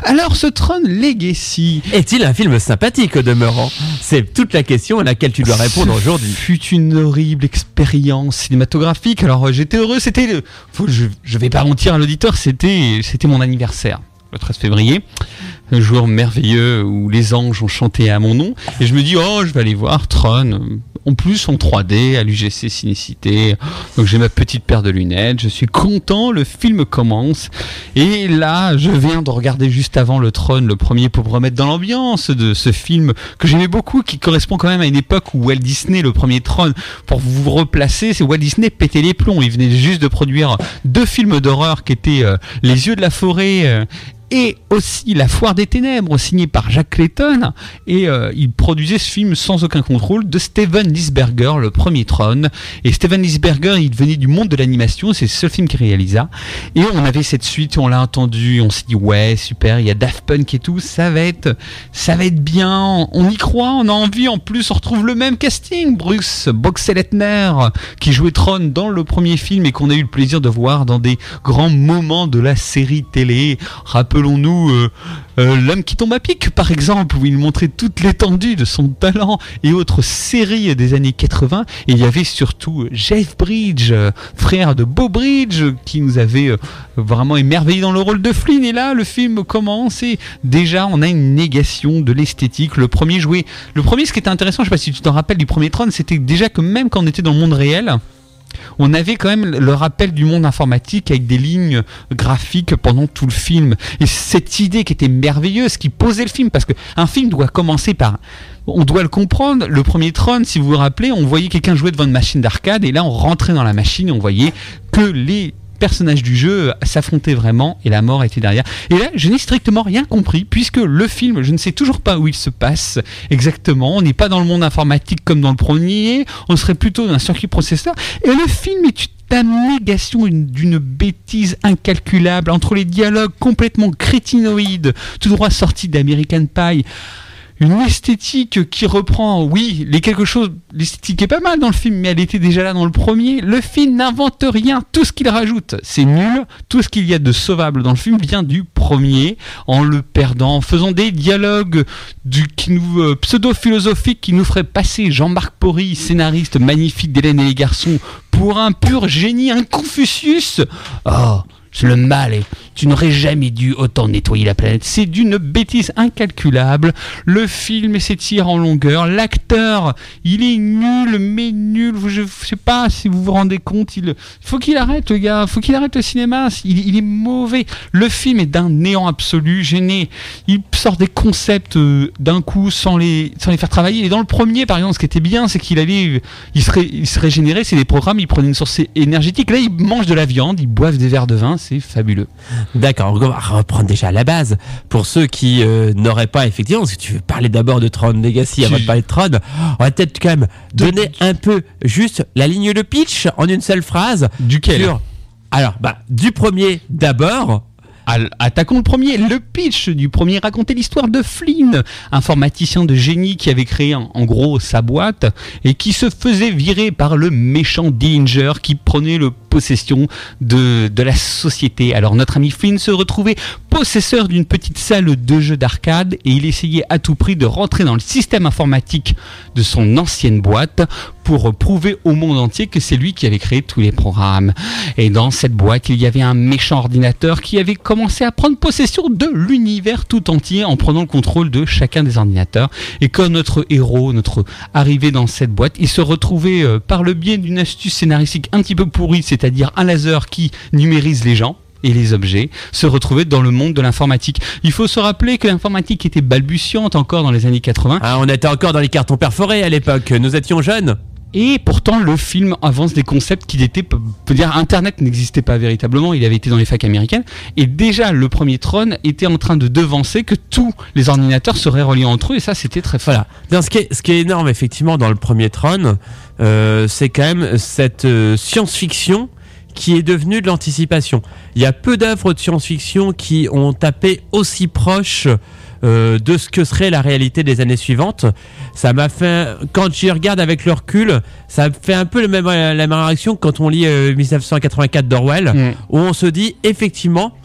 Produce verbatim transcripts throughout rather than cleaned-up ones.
Alors, ce Tron Legacy est-il un film sympathique au demeurant ? C'est toute la question à laquelle tu dois répondre ce aujourd'hui. Fut une horrible expérience cinématographique. Alors, j'étais heureux. C'était, faut, je, je vais pas mentir à l'auditeur, c'était, c'était mon anniversaire, le treize février. Un jour merveilleux où les anges ont chanté à mon nom. Et je me dis, oh, je vais aller voir Tron. En plus, en trois D, à l'U G C Cinécité. Donc, j'ai ma petite paire de lunettes. Je suis content. Le film commence. Et là, je viens de regarder juste avant le Tron, le premier, pour me remettre dans l'ambiance de ce film que j'aimais beaucoup, qui correspond quand même à une époque où Walt Disney, le premier Tron, pour vous replacer, c'est Walt Disney pétait les plombs. Il venait juste de produire deux films d'horreur qui étaient euh, Les Yeux de la Forêt euh, et aussi La Foire des Ténèbres, signé par Jack Clayton, et euh, il produisait ce film sans aucun contrôle de Steven Lisberger, le premier Tron. Et Steven Lisberger, il venait du monde de l'animation, c'est le seul film qu'il réalisa. Et on avait cette suite, on l'a entendu, on s'est dit ouais super, il y a Daft Punk et tout, ça va être, ça va être bien, on y croit, on a envie. En plus, on retrouve le même casting, Bruce Boxleitner qui jouait Tron dans le premier film et qu'on a eu le plaisir de voir dans des grands moments de la série télé. Rappelons-nous euh, euh, L'homme qui tombe à pic, par exemple, où il montrait toute l'étendue de son talent, et autres séries des années quatre-vingts. Et il y avait surtout Jeff Bridges, euh, frère de Beau Bridges, qui nous avait euh, vraiment émerveillé dans le rôle de Flynn. Et là, le film commence et déjà, on a une négation de l'esthétique. Le premier joué, le premier, ce qui était intéressant, je ne sais pas si tu t'en rappelles du premier Tron, c'était déjà que même quand on était dans le monde réel, on avait quand même le rappel du monde informatique avec des lignes graphiques pendant tout le film. Et cette idée qui était merveilleuse, qui posait le film, parce qu'un film doit commencer par... On doit le comprendre. Le premier Tron, si vous vous rappelez, on voyait quelqu'un jouer devant une machine d'arcade, et là on rentrait dans la machine et on voyait que les personnages du jeu s'affrontaient vraiment et la mort était derrière. Et là, je n'ai strictement rien compris, puisque le film, je ne sais toujours pas où il se passe exactement. On n'est pas dans le monde informatique comme dans le premier, on serait plutôt dans un circuit processeur. Et le film est une négation d'une bêtise incalculable, entre les dialogues complètement crétinoïdes, tout droit sortis d'American Pie. Une esthétique qui reprend, oui, les quelque chose, l'esthétique est pas mal dans le film, mais elle était déjà là dans le premier. Le film n'invente rien, tout ce qu'il rajoute, c'est nul. Tout ce qu'il y a de sauvable dans le film vient du premier, en le perdant, en faisant des dialogues du, qui nous, euh, pseudo-philosophiques qui nous feraient passer Jean-Marc Pori, scénariste magnifique d'Hélène et les garçons, pour un pur génie, un Confucius. Oh, c'est le mal, et tu n'aurais jamais dû autant nettoyer la planète. C'est d'une bêtise incalculable. Le film s'étire en longueur. L'acteur, il est nul, mais nul. Je ne sais pas si vous vous rendez compte. Il faut qu'il arrête, le gars. Faut qu'il arrête le cinéma. Il, il est mauvais. Le film est d'un néant absolu. Gêné. Il sort des concepts euh, d'un coup sans les, sans les faire travailler. Et dans le premier, par exemple, ce qui était bien, c'est qu'il allait, il se, ré, il se régénérait. C'est des programmes. Il prenait une source énergétique. Là, il mange de la viande. Il boive des verres de vin. C'est fabuleux. D'accord, on va reprendre déjà à la base. Pour ceux qui euh, n'auraient pas, effectivement, parce que tu veux parler d'abord de Tron Legacy avant de parler de Tron, on va peut-être quand même donner un peu juste la ligne de pitch en une seule phrase. Duquel sur... Alors, bah, du premier d'abord. Attaquons le premier. Le pitch du premier racontait l'histoire de Flynn, informaticien de génie qui avait créé en, en gros sa boîte et qui se faisait virer par le méchant Dillinger qui prenait le possession de, de la société. Alors notre ami Flynn se retrouvait possesseur d'une petite salle de jeux d'arcade et il essayait à tout prix de rentrer dans le système informatique de son ancienne boîte pour prouver au monde entier que c'est lui qui avait créé tous les programmes. Et dans cette boîte, il y avait un méchant ordinateur qui avait commencé à prendre possession de l'univers tout entier en prenant le contrôle de chacun des ordinateurs. Et quand notre héros, notre arrivé dans cette boîte, il se retrouvait euh, par le biais d'une astuce scénaristique un petit peu pourrie, c'est-à-dire un laser qui numérise les gens et les objets, se retrouver dans le monde de l'informatique. Il faut se rappeler que l'informatique était balbutiante encore dans les années quatre-vingts. Ah, on était encore dans les cartons perforés à l'époque, nous étions jeunes. Et pourtant, le film avance des concepts qui étaient, peut dire, Internet n'existait pas véritablement, il avait été dans les facs américaines. Et déjà, le premier Tron était en train de devancer que tous les ordinateurs seraient reliés entre eux, et ça, c'était très fort. Voilà. Ce qui est, ce qui est énorme, effectivement, dans le premier Tron, euh, c'est quand même cette euh, science-fiction qui est devenue de l'anticipation. Il y a peu d'œuvres de science-fiction qui ont tapé aussi proche Euh, de ce que serait la réalité des années suivantes. Ça m'a fait, quand j'y regarde avec le recul, ça fait un peu le même, la même réaction que quand on lit euh, dix-neuf cent quatre-vingt-quatre d'Orwell, mmh. où on se dit effectivement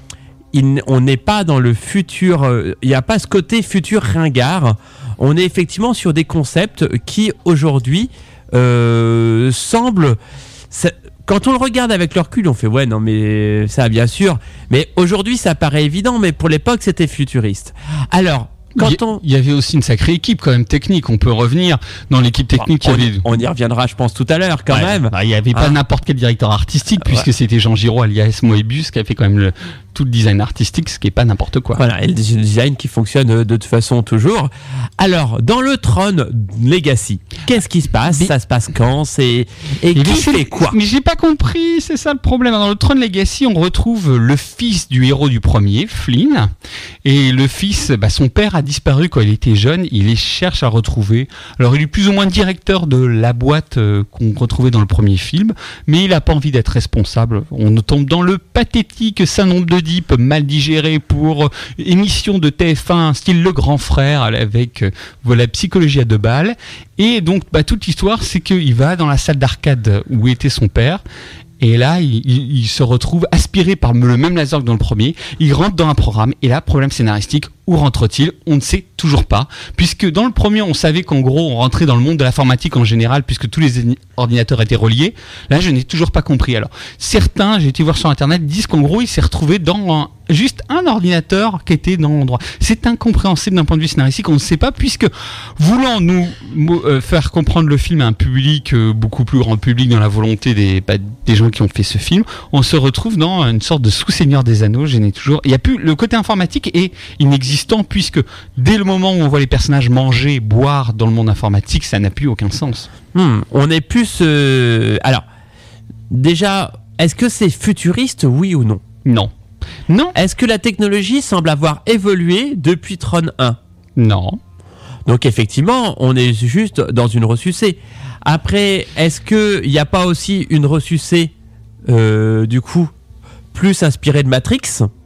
il, on n'est pas dans le futur, il euh, n'y a pas ce côté futur ringard. On est effectivement sur des concepts qui aujourd'hui euh, semblent... Ça, quand on le regarde avec le recul, on fait ouais, non, mais ça, bien sûr. Mais aujourd'hui, ça paraît évident, mais pour l'époque, c'était futuriste. Alors, quand on... Il y avait aussi une sacrée équipe quand même technique. On peut revenir dans l'équipe technique. Bon, on, il y avait... on y reviendra, je pense, tout à l'heure, quand ouais, même. Bah, il n'y avait pas hein n'importe quel directeur artistique, puisque ouais. c'était Jean Giraud alias Moebius qui a fait quand même le, tout le design artistique, ce qui n'est pas n'importe quoi. Voilà, et le design qui fonctionne de toute façon toujours. Alors, dans le Tron Legacy, qu'est-ce qui se passe? Mais... Ça se passe quand? C'est... Et, et qui fait quoi? Mais j'ai pas compris, c'est ça le problème. Dans le Tron Legacy, on retrouve le fils du héros du premier, Flynn, et le fils, bah, son père a disparu quand il était jeune, il les cherche à retrouver. Alors il est plus ou moins directeur de la boîte euh, qu'on retrouvait dans le premier film, mais il n'a pas envie d'être responsable. On tombe dans le pathétique syndrome d'Oedipe mal digéré pour euh, émission de T F un style Le Grand Frère avec euh, voilà, psychologie à deux balles. Et donc bah, toute l'histoire, c'est qu'il va dans la salle d'arcade où était son père. Et là, il, il, il se retrouve aspiré par le même laser que dans le premier. Il rentre dans un programme. Et là, problème scénaristique, où rentre-t-il? On ne sait toujours pas. Puisque dans le premier, on savait qu'en gros, on rentrait dans le monde de l'informatique en général, puisque tous les ordinateurs étaient reliés. Là, je n'ai toujours pas compris. Alors, certains, j'ai été voir sur Internet, disent qu'en gros, il s'est retrouvé dans un, juste un ordinateur qui était dans l'endroit. C'est incompréhensible d'un point de vue scénaristique. On ne sait pas, puisque voulant nous euh, faire comprendre le film à un public euh, beaucoup plus grand public dans la volonté des, bah, des gens qui ont fait ce film, on se retrouve dans une sorte de sous-seigneur des anneaux. Je n'ai toujours... Il n'y a plus le côté informatique et inexistant, puisque dès le moment où on voit les personnages manger, boire dans le monde informatique, ça n'a plus aucun sens. Hmm, on est plus... Euh... Alors, déjà, est-ce que c'est futuriste, oui ou non? Non. Non. Est-ce que la technologie semble avoir évolué depuis Tron un? Non. Donc effectivement, on est juste dans une ressucée. Après, est-ce qu'il n'y a pas aussi une ressucée, euh, du coup, plus inspirée de Matrix?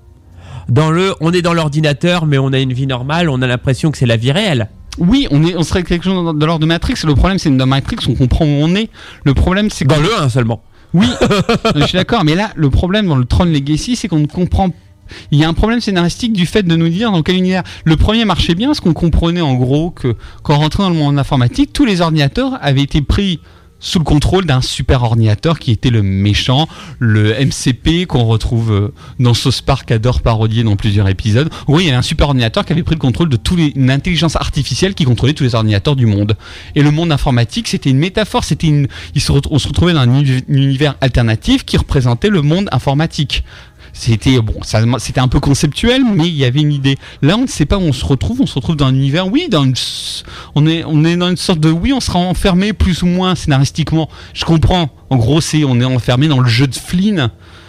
Dans le, on est dans l'ordinateur, mais on a une vie normale, on a l'impression que c'est la vie réelle. Oui, on, est, on serait quelque chose de l'ordre de Matrix. Le problème, c'est que dans Matrix, on comprend où on est. Le problème, c'est que... Dans le un seulement. Oui, je suis d'accord, mais là, le problème dans le Tron Legacy, c'est qu'on ne comprend pas. Il y a un problème scénaristique du fait de nous dire dans quel univers. Le premier marchait bien, parce qu'on comprenait en gros que quand on rentrait dans le monde informatique, tous les ordinateurs avaient été pris sous le contrôle d'un super ordinateur qui était le méchant, le M C P qu'on retrouve dans South Park, adore parodier dans plusieurs épisodes. Oui, il y avait un super ordinateur qui avait pris le contrôle de toute une intelligence artificielle qui contrôlait tous les ordinateurs du monde. Et le monde informatique, c'était une métaphore, c'était une, il se, on se retrouvait dans un univers alternatif qui représentait le monde informatique. C'était bon, ça, c'était un peu conceptuel, mais il y avait une idée. Là, on ne sait pas où on se retrouve. On se retrouve dans un univers, oui, dans une, on est, on est dans une sorte de, oui, on sera enfermé plus ou moins scénaristiquement. Je comprends. En gros, c'est, on est enfermé dans le jeu de Flynn,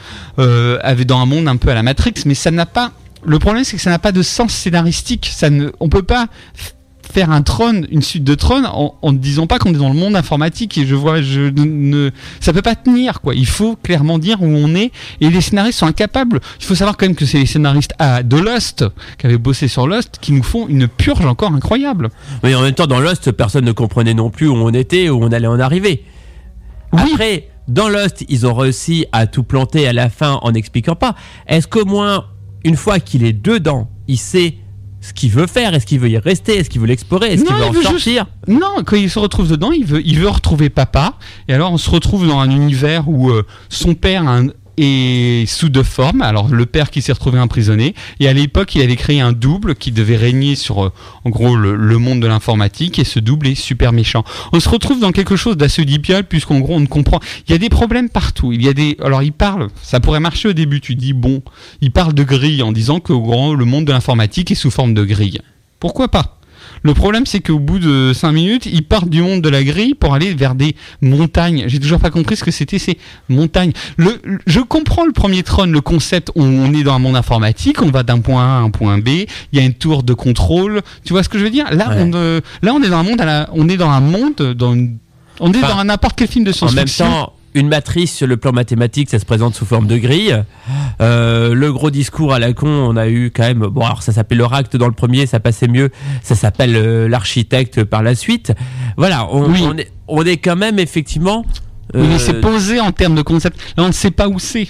euh, avec dans un monde un peu à la Matrix, mais ça n'a pas. Le problème, c'est que ça n'a pas de sens scénaristique. Ça ne, on peut pas faire un Tron, une suite de Tron en, en ne disant pas qu'on est dans le monde informatique, et je vois, je ne, ça peut pas tenir, quoi. Il faut clairement dire où on est, et les scénaristes sont incapables. Il faut savoir quand même que c'est les scénaristes à, de Lost, qui avaient bossé sur Lost, qui nous font une purge encore incroyable. Mais en même temps, dans Lost, personne ne comprenait non plus où on était, où on allait en arriver. Oui. Après, dans Lost, ils ont réussi à tout planter à la fin en n'expliquant pas. Est-ce qu'au moins, une fois qu'il est dedans, il sait ce qu'il veut faire? Est-ce qu'il veut y rester? Est-ce qu'il veut l'explorer? Est-ce non, qu'il veut en veut sortir juste... Non, quand il se retrouve dedans, il veut, il veut retrouver papa. Et alors, on se retrouve dans un univers où euh, son père a un... est sous deux formes. Alors, le père qui s'est retrouvé emprisonné. Et à l'époque, il avait créé un double qui devait régner sur, euh, en gros, le, le monde de l'informatique. Et ce double est super méchant. On se retrouve dans quelque chose d'assez oedipial, puisqu'en gros, on ne comprend. Il y a des problèmes partout. Il y a des. Alors, il parle. Ça pourrait marcher au début. Tu dis, bon, il parle de grille en disant que, au grand, le monde de l'informatique est sous forme de grille. Pourquoi pas? Le problème, c'est qu'au bout de cinq minutes, ils partent du monde de la grille pour aller vers des montagnes. J'ai toujours pas compris ce que c'était ces montagnes. Le, le, je comprends le premier Tron, le concept, on, on est dans un monde informatique, on va d'un point A à un point B, il y a une tour de contrôle. Tu vois ce que je veux dire? Là, ouais. on, euh, là, on est dans un monde, à la, on est dans un monde, dans une, on est enfin, dans n'importe quel film de science-fiction. En même temps, une matrice sur le plan mathématique, ça se présente sous forme de grille. Euh, le gros discours à la con, on a eu quand même... Bon, alors ça s'appelle l'oracle dans le premier, ça passait mieux. Ça s'appelle euh, l'architecte par la suite. Voilà, on, oui. on, est, on est quand même effectivement... Euh... Oui, mais c'est posé en termes de concept. Là, on ne sait pas où c'est.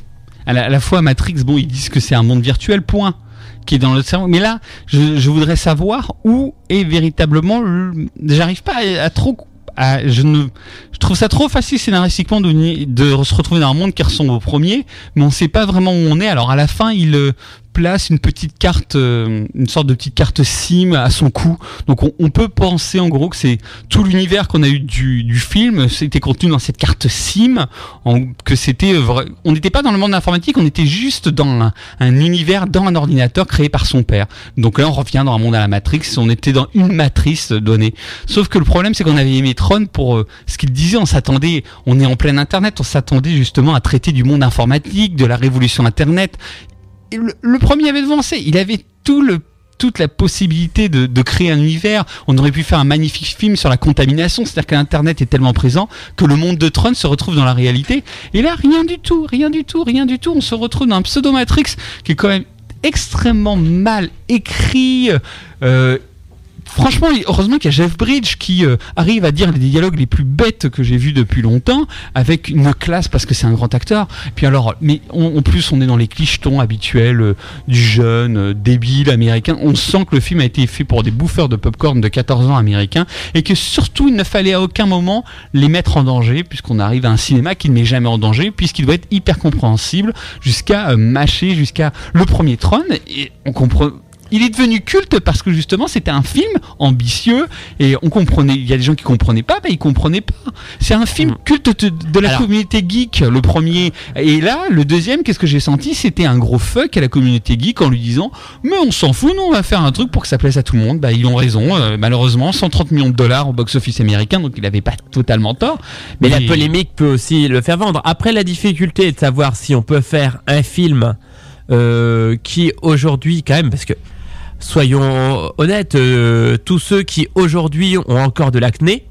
à la, à la fois Matrix, bon, ils disent que c'est un monde virtuel, point, qui est dans le cerveau. Mais là, je, je voudrais savoir où est véritablement. Le... J'arrive pas à, à trop. À, je ne, je trouve ça trop facile scénaristiquement de, de se retrouver dans un monde qui ressemble au premier, mais on ne sait pas vraiment où on est. Alors à la fin, il euh, place une petite carte, euh, une sorte de petite carte SIM à son cou. Donc on, on peut penser en gros que c'est tout l'univers qu'on a eu du, du film, c'était contenu dans cette carte SIM, en, que c'était vrai. On n'était pas dans le monde informatique, on était juste dans un, un univers, dans un ordinateur créé par son père. Donc là, on revient dans un monde à la Matrix. On était dans une matrice donnée. Sauf que le problème, c'est qu'on avait aimé Tron pour euh, ce qu'il disait. On s'attendait, on est en plein Internet, on s'attendait justement à traiter du monde informatique, de la révolution Internet. Et le, le premier avait devancé. Il avait tout le toute la possibilité de, de créer un univers. On aurait pu faire un magnifique film sur la contamination, c'est-à-dire que l'Internet est tellement présent que le monde de Tron se retrouve dans la réalité. Et là, rien du tout, rien du tout, rien du tout. On se retrouve dans un pseudo-Matrix qui est quand même extrêmement mal écrit. Euh, Franchement, heureusement qu'il y a Jeff Bridges qui euh, arrive à dire les dialogues les plus bêtes que j'ai vus depuis longtemps, avec une classe parce que c'est un grand acteur. Puis alors, mais on, en plus, on est dans les clichetons habituels euh, du jeune euh, débile américain. On sent que le film a été fait pour des bouffeurs de popcorn de quatorze ans américains et que surtout, il ne fallait à aucun moment les mettre en danger, puisqu'on arrive à un cinéma qui ne met jamais en danger, puisqu'il doit être hyper compréhensible jusqu'à euh, mâcher jusqu'à le premier Tron. Et on comprend. Il est devenu culte parce que justement c'était un film ambitieux et on comprenait. Il y a des gens qui comprenaient pas, mais ils comprenaient pas. C'est un film culte de, de la Alors, communauté geek, le premier. Et là, le deuxième, qu'est-ce que j'ai senti? C'était un gros fuck à la communauté geek en lui disant mais on s'en fout, nous on va faire un truc pour que ça plaise à tout le monde. Bah ils ont raison. Euh, malheureusement, cent trente millions de dollars au box-office américain, donc il avait pas totalement tort. Mais, mais la polémique peut aussi le faire vendre. Après, la difficulté est de savoir si on peut faire un film euh, qui aujourd'hui quand même, parce que soyons honnêtes, euh, tous ceux qui aujourd'hui ont encore de l'acné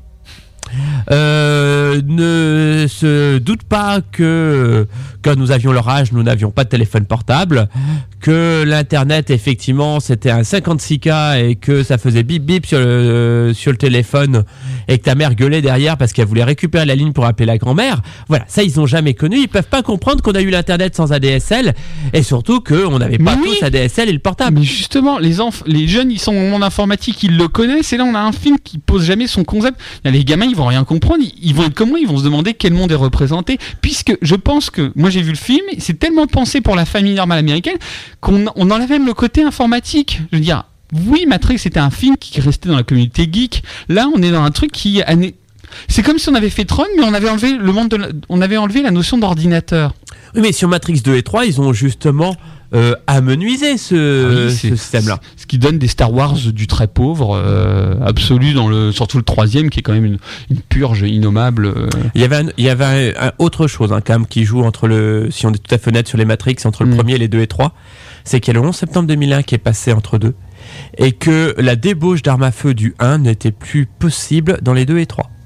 euh, ne se doutent pas que quand nous avions leur âge, nous n'avions pas de téléphone portable, que l'internet effectivement c'était un cinquante-six K et que ça faisait bip bip sur le, sur le téléphone et que ta mère gueulait derrière parce qu'elle voulait récupérer la ligne pour appeler la grand-mère. Voilà, ça ils n'ont jamais connu, ils peuvent pas comprendre qu'on a eu l'internet sans A D S L et surtout qu'on n'avait pas oui. tous A D S L et le portable. Mais justement, les, enf- les jeunes ils sont au monde informatique, ils le connaissent et là on a un film qui pose jamais son concept. Là, les gamins ils vont rien comprendre, ils, ils vont être comme moi, ils vont se demander quel monde est représenté, puisque je pense que, moi j'ai vu le film, c'est tellement pensé pour la famille normale américaine qu'on on enlève même le côté informatique. Je veux dire, oui, Matrix c'était un film qui restait dans la communauté geek, là on est dans un truc qui... C'est comme si on avait fait Tron, mais on avait enlevé le monde de la... on avait enlevé la notion d'ordinateur. Oui, mais sur Matrix deux et trois, ils ont justement euh, amenuisé ce, oui, ce système-là. Ce qui donne des Star Wars du très pauvre, euh, absolu, dans le, surtout le troisième, qui est quand même une, une purge innommable. Euh. Il y avait, un, il y avait un, un autre chose hein, quand même qui joue entre le, si on est tout à fait honnête sur les Matrix, entre le mmh. premier, les deux et trois, c'est qu'il y a le onze septembre deux mille un qui est passé entre deux, et que la débauche d'armes à feu du un n'était plus possible dans les deux et trois.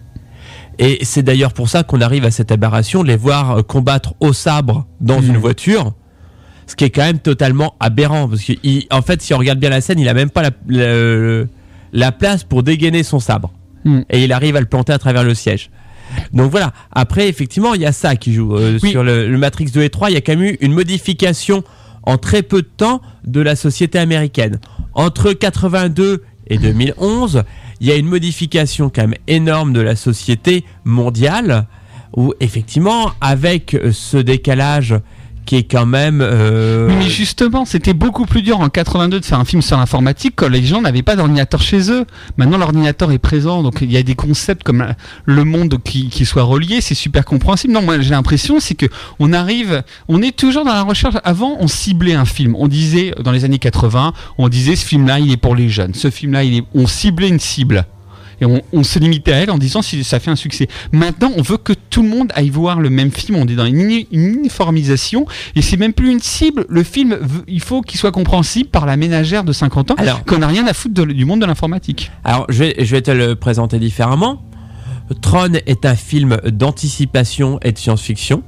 Et c'est d'ailleurs pour ça qu'on arrive à cette aberration de les voir combattre au sabre dans mmh. une voiture, ce qui est quand même totalement aberrant, parce qu'en fait, si on regarde bien la scène, il a même pas la, la, la place pour dégainer son sabre, mmh. et il arrive à le planter à travers le siège. Donc voilà, après effectivement, il y a ça qui joue. Euh, oui. Sur le, le Matrix deux et trois, il y a quand même eu une modification en très peu de temps de la société américaine. Entre quatre-vingt-deux et deux mille onze, il y a une modification quand même énorme de la société mondiale où effectivement, avec ce décalage qui est quand même... Euh... Mais justement, c'était beaucoup plus dur en quatre-vingt-deux de faire un film sur l'informatique quand les gens n'avaient pas d'ordinateur chez eux. Maintenant, l'ordinateur est présent, donc il y a des concepts comme le monde qui, qui soit relié, c'est super compréhensible. Non, moi j'ai l'impression, c'est que on arrive, on est toujours dans la recherche. Avant, on ciblait un film. On disait, dans les années quatre-vingts, on disait ce film-là, il est pour les jeunes. Ce film-là, il est... on ciblait une cible. Et on, on se limitait à elle en disant si ça fait un succès. Maintenant, on veut que tout le monde aille voir le même film. On est dans une, uni- une uniformisation et c'est même plus une cible. Le film, veut, il faut qu'il soit compréhensible par la ménagère de cinquante ans, alors, qu'on n'a rien à foutre de, du monde de l'informatique. Alors, je vais, je vais te le présenter différemment. Tron est un film d'anticipation et de science-fiction.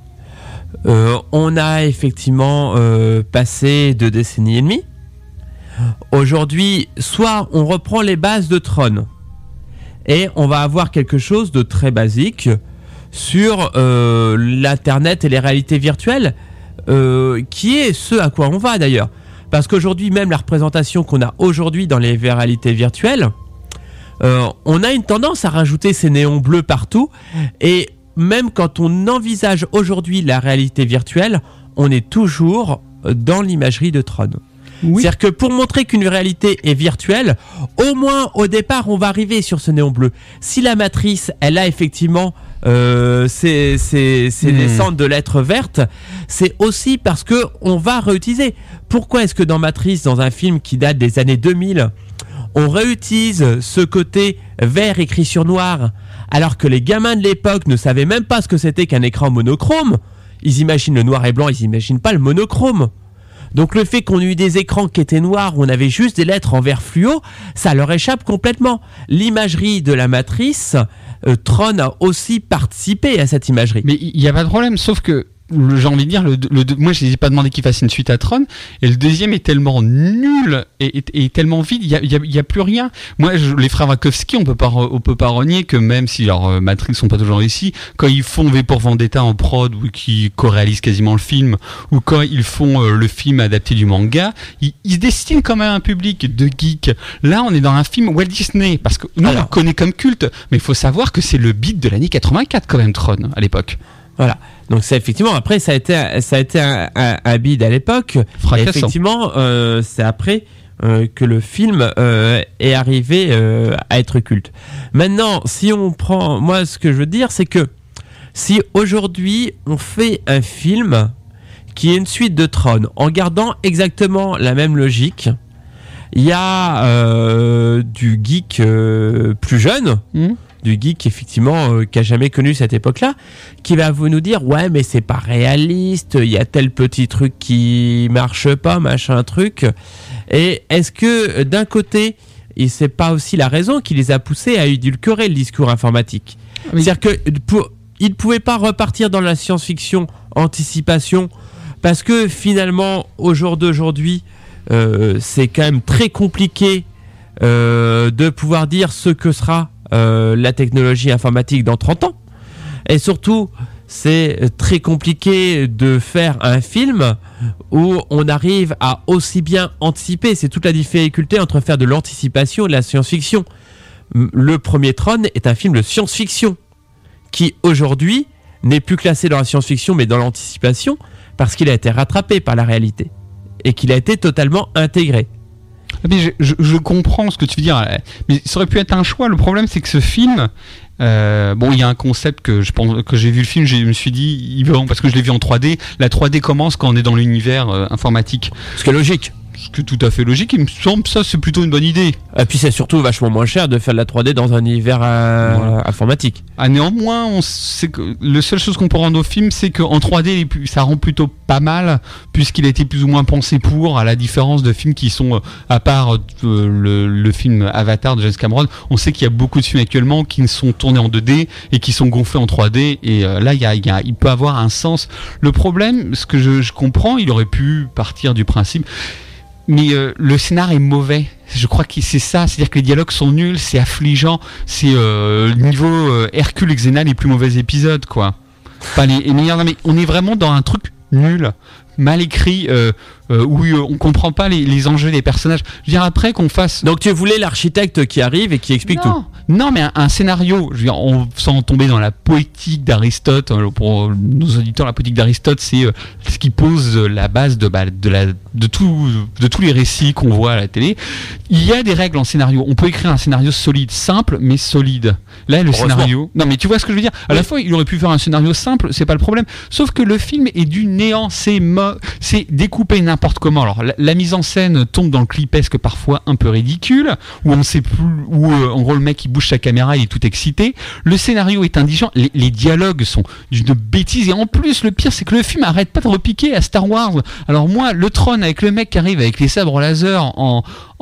Euh, on a effectivement euh, passé deux décennies et demie. Aujourd'hui, soit on reprend les bases de Tron, et on va avoir quelque chose de très basique sur euh, l'internet et les réalités virtuelles. euh, qui est ce à quoi on va d'ailleurs. Parce qu'aujourd'hui, même la représentation qu'on a aujourd'hui dans les réalités virtuelles, euh, on a une tendance à rajouter ces néons bleus partout. Et même quand on envisage aujourd'hui la réalité virtuelle, on est toujours dans l'imagerie de Tron. Oui. C'est-à-dire que pour montrer qu'une réalité est virtuelle, au moins au départ, on va arriver sur ce néon bleu. Si la matrice, elle a effectivement euh, ces, ces, ces mmh. descentes de lettres vertes, c'est aussi parce que on va réutiliser. Pourquoi est-ce que dans Matrice, dans un film qui date des années deux mille, on réutilise ce côté vert écrit sur noir, alors que les gamins de l'époque ne savaient même pas ce que c'était qu'un écran monochrome? Ils imaginent le noir et blanc, ils imaginent pas le monochrome. Donc le fait qu'on ait eu des écrans qui étaient noirs, où on avait juste des lettres en vert fluo, ça leur échappe complètement. L'imagerie de la matrice, euh, Tron a aussi participé à cette imagerie. Mais il n'y a pas de problème, sauf que le, j'ai envie de dire, le, le, le, moi je n'ai pas demandé qu'il fasse une suite à Tron, et le deuxième est tellement nul et, et, et tellement vide, il n'y a, y a, y a plus rien. Moi, je, les frères Wachowski, on peut pas, on peut pas renier que même si leurs euh, Matrix sont pas toujours ici, quand ils font V pour Vendetta en prod ou qui co-réalisent quasiment le film, ou quand ils font euh, le film adapté du manga, ils, ils se destinent quand même à un public de geeks. Là, on est dans un film Walt Disney, parce que nous, Alors, on le connaît comme culte, mais il faut savoir que c'est le beat de l'année quatre-vingt-quatre quand même, Tron, à l'époque. Voilà. Donc c'est effectivement, après ça a été, ça a été un, un, un bid à l'époque. Et effectivement, euh, c'est après euh, que le film euh, est arrivé euh, à être culte. Maintenant, si on prend, moi ce que je veux dire, c'est que si aujourd'hui on fait un film qui est une suite de Tron, en gardant exactement la même logique, il y a euh, du geek euh, plus jeune. Mmh. Du geek effectivement euh, qui a jamais connu cette époque-là, qui va vous nous dire ouais mais c'est pas réaliste, il y a tel petit truc qui marche pas, machin truc. Et est-ce que d'un côté, et c'est pas aussi la raison qui les a poussés à édulcorer le discours informatique? Oui. C'est-à-dire que pour, ils ne pouvaient pas repartir dans la science-fiction anticipation parce que finalement au jour d'aujourd'hui, euh, c'est quand même très compliqué euh, de pouvoir dire ce que sera Euh, la technologie informatique dans trente ans. Et surtout, c'est très compliqué de faire un film où on arrive à aussi bien anticiper. C'est toute la difficulté entre faire de l'anticipation et de la science-fiction. Le premier Tron est un film de science-fiction qui, aujourd'hui, n'est plus classé dans la science-fiction mais dans l'anticipation parce qu'il a été rattrapé par la réalité et qu'il a été totalement intégré. Mais je, je, je comprends ce que tu veux dire, mais ça aurait pu être un choix. Le problème, c'est que ce film, euh, bon, il y a un concept que je pense que j'ai vu le film, je me suis dit, il veut, parce que je l'ai vu en trois D. La trois D commence quand on est dans l'univers euh, informatique. Ce qui est logique. Ce qui est tout à fait logique. Il me semble que ça, c'est plutôt une bonne idée. Et puis c'est surtout vachement moins cher de faire de la trois D dans un univers euh, ouais. informatique. Ah, néanmoins, on sait que la seule chose qu'on peut rendre au film, c'est qu'en trois D, ça rend plutôt pas mal, puisqu'il a été plus ou moins pensé pour, à la différence de films qui sont, à part euh, le, le film Avatar de James Cameron, on sait qu'il y a beaucoup de films actuellement qui sont tournés en deux D et qui sont gonflés en trois D, et euh, là, il, y a, il, y a, il peut avoir un sens. Le problème, ce que je, je comprends, il aurait pu partir du principe... Mais euh, le scénar est mauvais. Je crois que c'est ça, c'est-à-dire que les dialogues sont nuls, c'est affligeant, c'est euh, niveau euh, Hercule et Xena les plus mauvais épisodes, quoi. Pas les, les meilleurs, non, mais on est vraiment dans un truc nul, mal écrit, euh, euh, où euh, on comprend pas les, les enjeux des personnages. Je veux dire, après qu'on fasse... Donc tu voulais l'architecte qui arrive et qui explique non. tout. Non, mais un, un scénario, je veux dire, on, sans tomber dans la poétique d'Aristote, hein, pour nos auditeurs, la poétique d'Aristote, c'est euh, ce qui pose la base de, bah, de, la, de, tout, de tous les récits qu'on voit à la télé. Il y a des règles en scénario. On peut écrire un scénario solide, simple, mais solide. Là, le scénario... Non, mais tu vois ce que je veux dire ? À oui. la fois, il aurait pu faire un scénario simple, c'est pas le problème. Sauf que le film est du néant, c'est, mo- c'est découpé n'importe comment. Alors, la, la mise en scène tombe dans le clipesque parfois un peu ridicule, où on sait plus... où euh, en gros, le mec, il bouge sa caméra, il est tout excité. Le scénario est indigent, les, les dialogues sont d'une bêtise, et en plus le pire c'est que le film arrête pas de repiquer à Star Wars. Alors moi, le Tron avec le mec qui arrive avec les sabres laser en,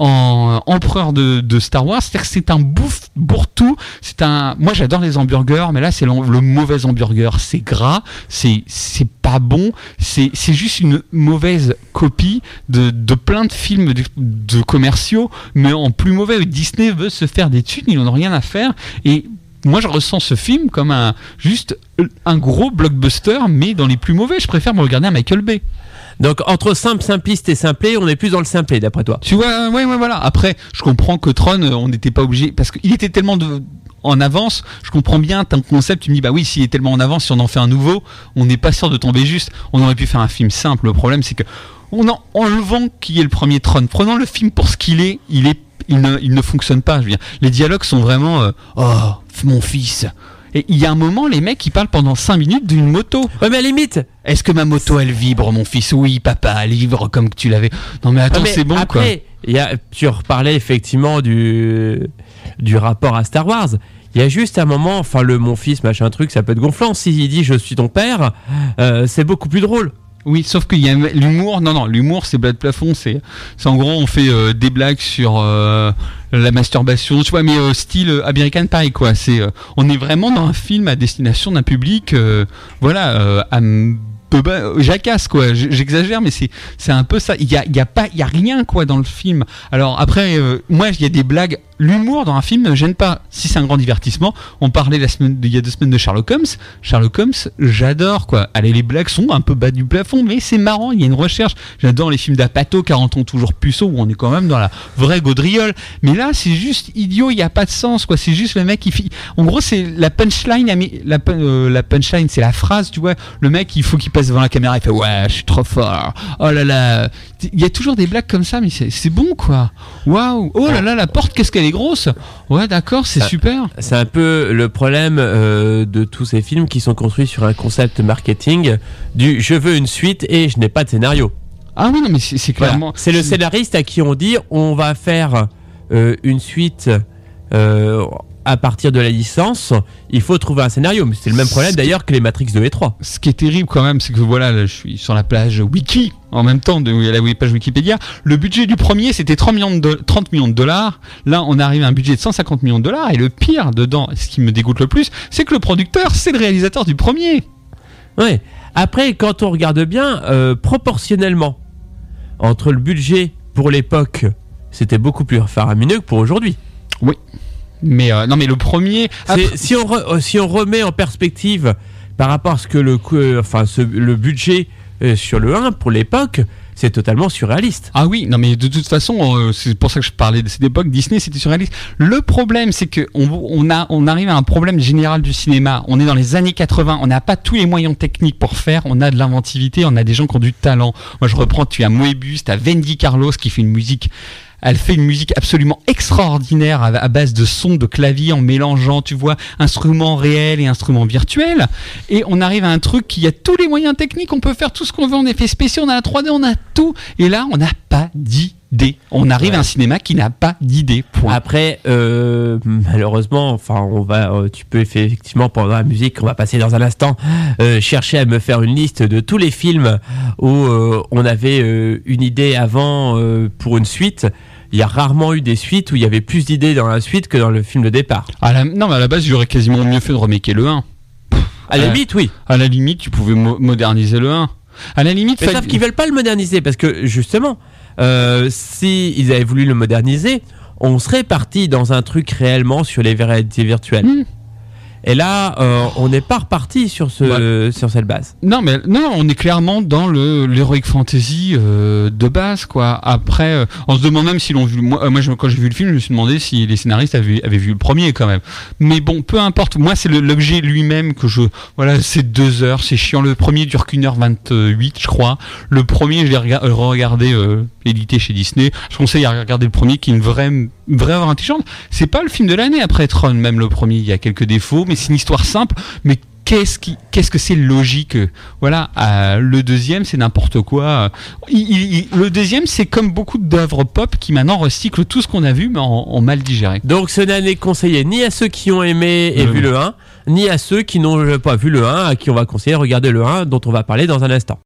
en empereur de, de Star Wars, c'est-à-dire que c'est un bouffe bourre-tout, c'est un... Moi j'adore les hamburgers, mais là c'est le, le mauvais hamburger, c'est gras, c'est, c'est pas bon, c'est, c'est juste une mauvaise copie de, de plein de films de, de commerciaux, mais en plus mauvais. Disney veut se faire des thunes, ils n'en ont rien à faire, et moi je ressens ce film comme un juste un gros blockbuster, mais dans les plus mauvais. Je préfère me regarder un Michael Bay. Donc entre simple, simpliste et simplé, on est plus dans le simplé d'après toi. Tu vois, ouais, ouais, voilà. Après, je comprends que Tron, on n'était pas obligé parce qu'il était tellement de en avance. Je comprends bien ton concept. Tu me dis bah oui, s'il est tellement en avance, si on en fait un nouveau, on n'est pas sûr de tomber juste. On aurait pu faire un film simple. Le problème, c'est que on en enlevant qui est le premier Tron, prenant le film pour ce qu'il est, il est, il ne, il ne fonctionne pas. Je veux dire, les dialogues sont vraiment euh, oh mon fils. Et il y a un moment, les mecs, ils parlent pendant cinq minutes d'une moto. Ouais, mais à la limite. Est-ce que ma moto, elle vibre, mon fils? Oui, papa, elle vibre comme que tu l'avais. Non, mais attends, ouais, mais c'est bon, après, quoi. Il y a, tu reparlais effectivement du, du rapport à Star Wars. Il y a juste un moment, enfin, le mon fils, machin truc, ça peut être gonflant. S'il dit je suis ton père, euh, c'est beaucoup plus drôle. Oui, sauf qu'il y a l'humour. Non, non, l'humour, c'est bas de plafond. C'est, c'est en gros, on fait euh, des blagues sur euh, la masturbation, tu vois, mais euh, style euh, American Pie, quoi. C'est, euh, on est vraiment dans un film à destination d'un public, euh, voilà, euh, à peu jacasse, quoi. J'exagère, mais c'est, c'est un peu ça. Il y a, il y a pas, il y a rien, quoi, dans le film. Alors après, euh, moi, il y a des blagues. L'humour dans un film ne gêne pas si c'est un grand divertissement. On parlait la semaine, il y a deux semaines de Sherlock Holmes. Sherlock Holmes, j'adore, quoi. Allez, les blagues sont un peu bas du plafond, mais c'est marrant, il y a une recherche. J'adore les films d'Apato, quarante ans toujours puceau, où on est quand même dans la vraie gaudriole. Mais là, c'est juste idiot, il n'y a pas de sens, quoi. C'est juste le mec qui fait... En gros, c'est la punchline, la, euh, la punchline, c'est la phrase, tu vois. Le mec, il faut qu'il passe devant la caméra, il fait « Ouais, je suis trop fort. Oh là là. » Il y a toujours des blagues comme ça, mais c'est, c'est bon, quoi. Waouh. Oh là là, la porte, qu'est-ce qu'elle est grosse. Ouais, d'accord, c'est ça, super. C'est un peu le problème euh, de tous ces films qui sont construits sur un concept marketing du je veux une suite et je n'ai pas de scénario. Ah oui, non, mais c'est, c'est clairement... Voilà. C'est le scénariste à qui on dit on va faire euh, une suite euh, à partir de la licence, il faut trouver un scénario. Mais c'est le même problème d'ailleurs que les Matrix deux et trois. Ce qui est terrible quand même, c'est que voilà, là, je suis sur la page Wiki, en même temps de la page Wikipédia. Le budget du premier, c'était trente millions de, trente millions de dollars. Là, on arrive à un budget de cent cinquante millions de dollars. Et le pire dedans, ce qui me dégoûte le plus, c'est que le producteur, c'est le réalisateur du premier. Ouais. Après, quand on regarde bien, euh, proportionnellement, entre le budget pour l'époque, c'était beaucoup plus faramineux que pour aujourd'hui. Oui. Mais euh, non, mais le premier. Après... Si, on re, si on remet en perspective par rapport à ce que le, euh, enfin, ce, le budget euh, sur le un pour l'époque, c'est totalement surréaliste. Ah oui, non mais de toute façon, euh, c'est pour ça que je parlais de cette époque. Disney, c'était surréaliste. Le problème, c'est que on, on a, on arrive à un problème général du cinéma. On est dans les années quatre-vingts. On n'a pas tous les moyens techniques pour faire. On a de l'inventivité. On a des gens qui ont du talent. Moi, je reprends. Tu as Moebius, tu as Wendy Carlos qui fait une musique. Elle fait une musique absolument extraordinaire à, à base de sons de clavier en mélangeant, tu vois, instruments réels et instruments virtuels. Et on arrive à un truc qui a tous les moyens techniques. On peut faire tout ce qu'on veut en effets spéciaux. On a la trois D, on a tout. Et là, on n'a pas d'idée. On arrive ouais. à un cinéma qui n'a pas d'idée. Point. Après, euh, malheureusement, enfin, on va, euh, tu peux effectivement pendant la musique, on va passer dans un instant, euh, chercher à me faire une liste de tous les films où euh, on avait euh, une idée avant euh, pour une suite. Il y a rarement eu des suites où il y avait plus d'idées dans la suite que dans le film de départ. À la, non, mais à la base, j'aurais quasiment mieux fait de remaker le un. À la limite, oui. À la limite, tu pouvais mo- moderniser le un. À la limite, mais sauf qu'ils veulent pas le moderniser parce que justement, euh, si ils avaient voulu le moderniser, on serait parti dans un truc réellement sur les réalités virtuelles. Mmh. Et là, euh, on n'est pas reparti sur ce, ouais. sur cette base. Non, mais non, on est clairement dans le l'heroic fantasy euh, de base, quoi. Après, euh, on se demande même si l'on vu. Moi, euh, moi, quand j'ai vu le film, je me suis demandé si les scénaristes avaient, avaient vu le premier, quand même. Mais bon, peu importe. Moi, c'est le, l'objet lui-même que je. Voilà, c'est deux heures, c'est chiant. Le premier dure qu'une heure vingt-huit, je crois. Le premier, je l'ai rega- regardé euh, édité chez Disney. Je conseille à regarder le premier, qui est une vraie, une vraie œuvre intelligente. C'est pas le film de l'année après Tron, même le premier. Il y a quelques défauts, mais c'est une histoire simple, mais qu'est-ce, qui, qu'est-ce que c'est logique. Voilà, euh, le deuxième, c'est n'importe quoi. Il, il, le deuxième, c'est comme beaucoup d'œuvres pop qui maintenant recyclent tout ce qu'on a vu, mais en, en mal digéré. Donc ce n'est conseillé ni à ceux qui ont aimé et le vu le un, ni à ceux qui n'ont pas vu le un, à qui on va conseiller de regarder le un, dont on va parler dans un instant.